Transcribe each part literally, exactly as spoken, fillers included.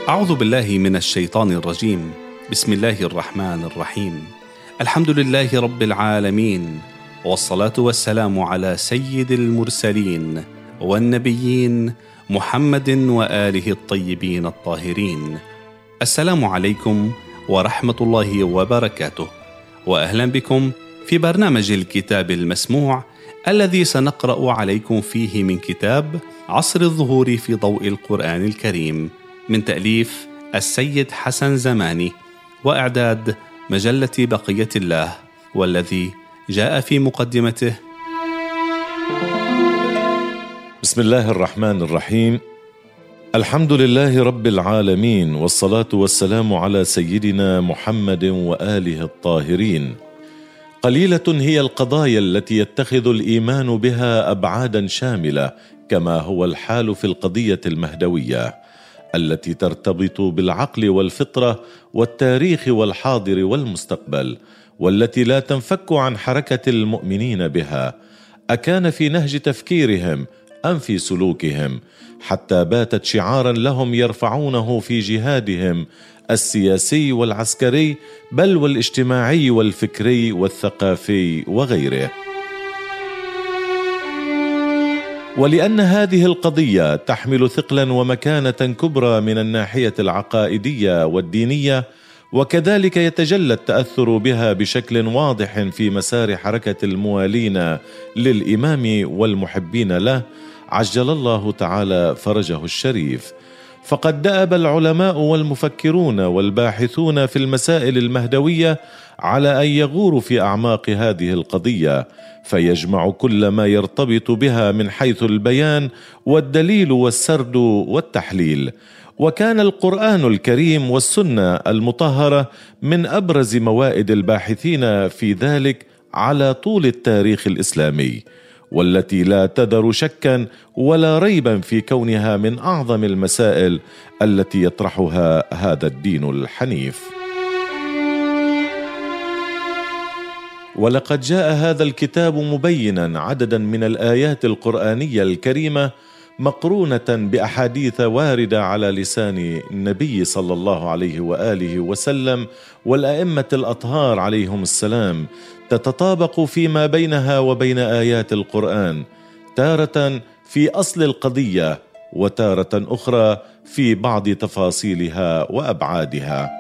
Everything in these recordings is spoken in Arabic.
أعوذ بالله من الشيطان الرجيم. بسم الله الرحمن الرحيم. الحمد لله رب العالمين، والصلاة والسلام على سيد المرسلين والنبيين محمد وآله الطيبين الطاهرين. السلام عليكم ورحمة الله وبركاته، وأهلا بكم في برنامج الكتاب المسموع الذي سنقرأ عليكم فيه من كتاب عصر الظهور في ضوء القرآن الكريم من تأليف السيد حسن زماني وإعداد مجلة بقية الله، والذي جاء في مقدمته: بسم الله الرحمن الرحيم. الحمد لله رب العالمين، والصلاة والسلام على سيدنا محمد وآله الطاهرين. قليلة هي القضايا التي يتخذ الإيمان بها أبعادا شاملة، كما هو الحال في القضية المهدوية التي ترتبط بالعقل والفطرة والتاريخ والحاضر والمستقبل، والتي لا تنفك عن حركة المؤمنين بها، أكان في نهج تفكيرهم أم في سلوكهم، حتى باتت شعارا لهم يرفعونه في جهادهم السياسي والعسكري، بل والاجتماعي والفكري والثقافي وغيره. ولأن هذه القضية تحمل ثقلا ومكانة كبرى من الناحية العقائدية والدينية، وكذلك يتجلى التأثر بها بشكل واضح في مسار حركة الموالين للإمام والمحبين له، عجل الله تعالى فرجه الشريف. فقد دأب العلماء والمفكرون والباحثون في المسائل المهدوية على أن يغوروا في أعماق هذه القضية، فيجمع كل ما يرتبط بها من حيث البيان والدليل والسرد والتحليل. وكان القرآن الكريم والسنة المطهرة من أبرز موائد الباحثين في ذلك على طول التاريخ الإسلامي، والتي لا تذر شكا ولا ريبا في كونها من أعظم المسائل التي يطرحها هذا الدين الحنيف. ولقد جاء هذا الكتاب مبينا عددا من الآيات القرآنية الكريمة مقرونة بأحاديث واردة على لسان النبي صلى الله عليه وآله وسلم والأئمة الأطهار عليهم السلام، تتطابق فيما بينها وبين آيات القرآن، تارة في أصل القضية وتارة أخرى في بعض تفاصيلها وأبعادها.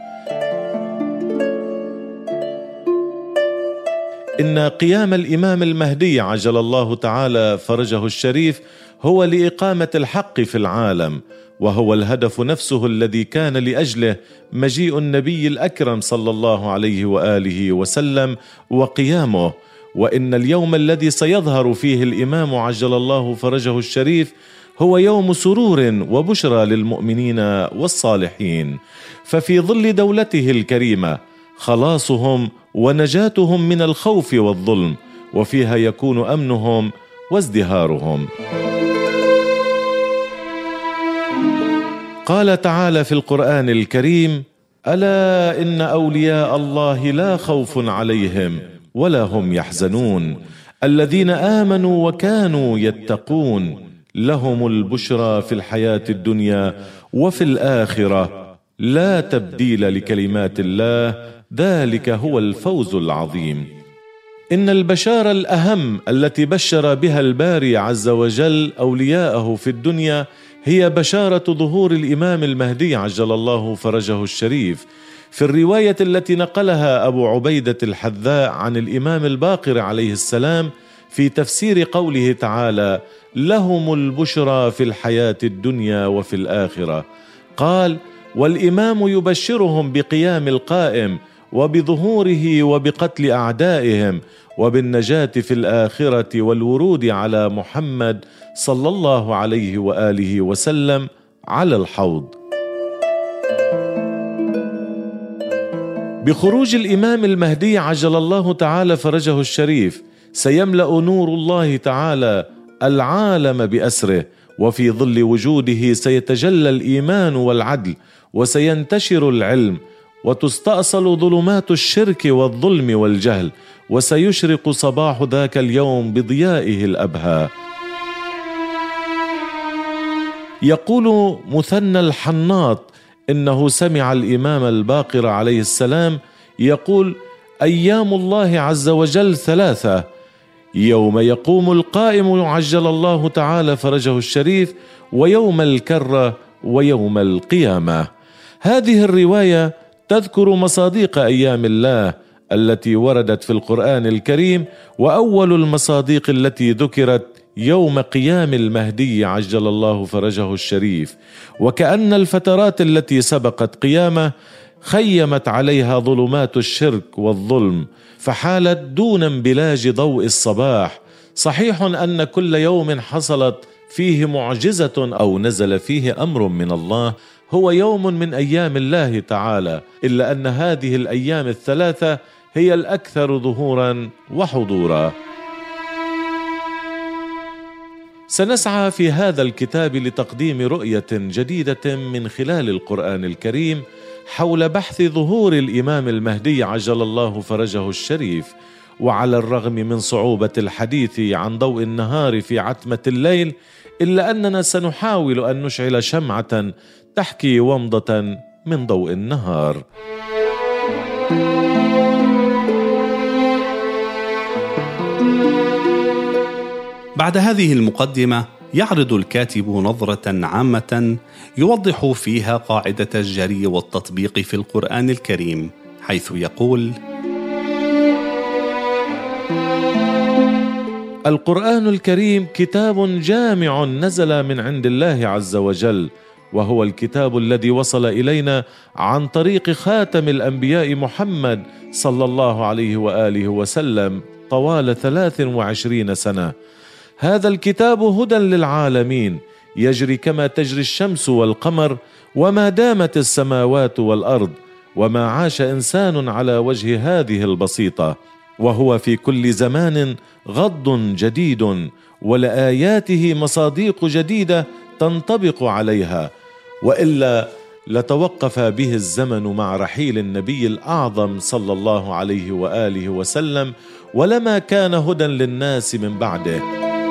إن قيام الإمام المهدي عجل الله تعالى فرجه الشريف هو لإقامة الحق في العالم، وهو الهدف نفسه الذي كان لأجله مجيء النبي الأكرم صلى الله عليه وآله وسلم وقيامه. وإن اليوم الذي سيظهر فيه الإمام عجل الله فرجه الشريف هو يوم سرور وبشرى للمؤمنين والصالحين، ففي ظل دولته الكريمة خلاصهم ونجاتهم من الخوف والظلم، وفيها يكون أمنهم وازدهارهم. قال تعالى في القرآن الكريم: ألا إن أولياء الله لا خوف عليهم ولا هم يحزنون الذين آمنوا وكانوا يتقون لهم البشرى في الحياة الدنيا وفي الآخرة لا تبديل لكلمات الله ذلك هو الفوز العظيم. إن البشارة الأهم التي بشر بها الباري عز وجل أولياءه في الدنيا هي بشارة ظهور الإمام المهدي عجل الله فرجه الشريف. في الرواية التي نقلها أبو عبيدة الحذاء عن الإمام الباقر عليه السلام في تفسير قوله تعالى: لهم البشرى في الحياة الدنيا وفي الآخرة، قال: والإمام يبشرهم بقيام القائم وبظهوره وبقتل أعدائهم وبالنجاة في الآخرة والورود على محمد صلى الله عليه وآله وسلم على الحوض. بخروج الإمام المهدي عجل الله تعالى فرجه الشريف سيملأ نور الله تعالى العالم بأسره، وفي ظل وجوده سيتجلى الإيمان والعدل، وسينتشر العلم، وتستأصل ظلمات الشرك والظلم والجهل، وسيشرق صباح ذاك اليوم بضيائه الأبهى. يقول مثنى الحناط: إنه سمع الإمام الباقر عليه السلام يقول: أيام الله عز وجل ثلاثة: يوم يقوم القائم عجل الله تعالى فرجه الشريف، ويوم الكرة، ويوم القيامة. هذه الرواية تذكر مصاديق أيام الله التي وردت في القرآن الكريم، وأول المصاديق التي ذكرت يوم قيام المهدي عجل الله فرجه الشريف، وكأن الفترات التي سبقت قيامه خيمت عليها ظلمات الشرك والظلم، فحالت دون انبلاج ضوء الصباح. صحيح أن كل يوم حصلت فيه معجزة أو نزل فيه أمر من الله هو يوم من أيام الله تعالى، إلا أن هذه الأيام الثلاثة هي الأكثر ظهورا وحضورا. سنسعى في هذا الكتاب لتقديم رؤية جديدة من خلال القرآن الكريم حول بحث ظهور الإمام المهدي عجل الله فرجه الشريف. وعلى الرغم من صعوبة الحديث عن ضوء النهار في عتمة الليل، إلا أننا سنحاول أن نشعل شمعة تحكي ومضة من ضوء النهار. بعد هذه المقدمة يعرض الكاتب نظرة عامة يوضح فيها قاعدة الجري والتطبيق في القرآن الكريم، حيث يقول: القرآن الكريم كتاب جامع نزل من عند الله عز وجل، وهو الكتاب الذي وصل إلينا عن طريق خاتم الأنبياء محمد صلى الله عليه وآله وسلم طوال ثلاث وعشرين سنة. هذا الكتاب هدى للعالمين، يجري كما تجري الشمس والقمر، وما دامت السماوات والأرض، وما عاش إنسان على وجه هذه البسيطة، وهو في كل زمان غض جديد، ولآياته مصاديق جديدة تنطبق عليها، وإلا لتوقف به الزمن مع رحيل النبي الأعظم صلى الله عليه وآله وسلم، ولما كان هدى للناس من بعده.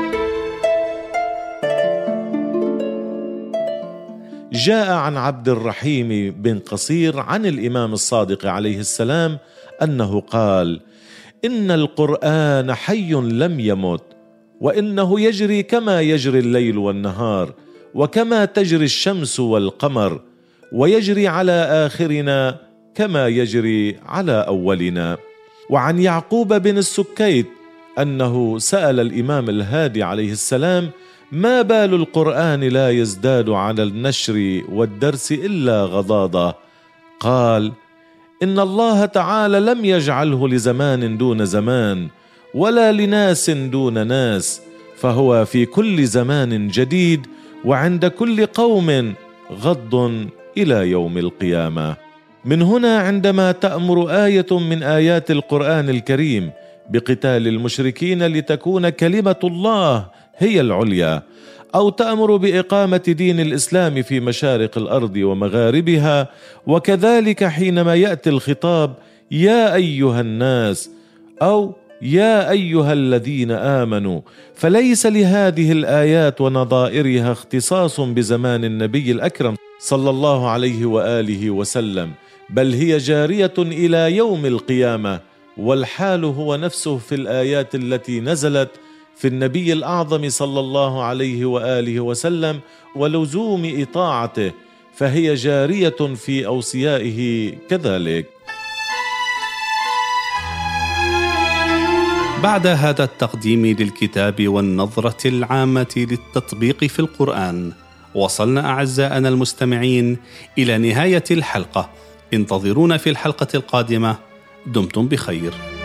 جاء عن عبد الرحيم بن قصير عن الإمام الصادق عليه السلام أنه قال: إن القرآن حي لم يمت، وإنه يجري كما يجري الليل والنهار، وكما تجري الشمس والقمر، ويجري على آخرنا كما يجري على أولنا. وعن يعقوب بن السكيت أنه سأل الإمام الهادي عليه السلام: ما بال القرآن لا يزداد على النشر والدرس إلا غضاضة؟ قال: إن الله تعالى لم يجعله لزمان دون زمان، ولا لناس دون ناس، فهو في كل زمان جديد، وعند كل قوم غض إلى يوم القيامة. من هنا عندما تأمر آية من آيات القرآن الكريم بقتال المشركين لتكون كلمة الله هي العليا، أو تأمر بإقامة دين الإسلام في مشارق الأرض ومغاربها، وكذلك حينما يأتي الخطاب يا أيها الناس أو يا أيها الذين آمنوا، فليس لهذه الآيات ونظائرها اختصاص بزمان النبي الأكرم صلى الله عليه وآله وسلم، بل هي جارية إلى يوم القيامة. والحال هو نفسه في الآيات التي نزلت في النبي الأعظم صلى الله عليه وآله وسلم ولزوم إطاعته، فهي جارية في أوصيائه كذلك. بعد هذا التقديم للكتاب والنظرة العامة للتطبيق في القرآن، وصلنا أعزائنا المستمعين إلى نهاية الحلقة. انتظرونا في الحلقة القادمة. دمتم بخير.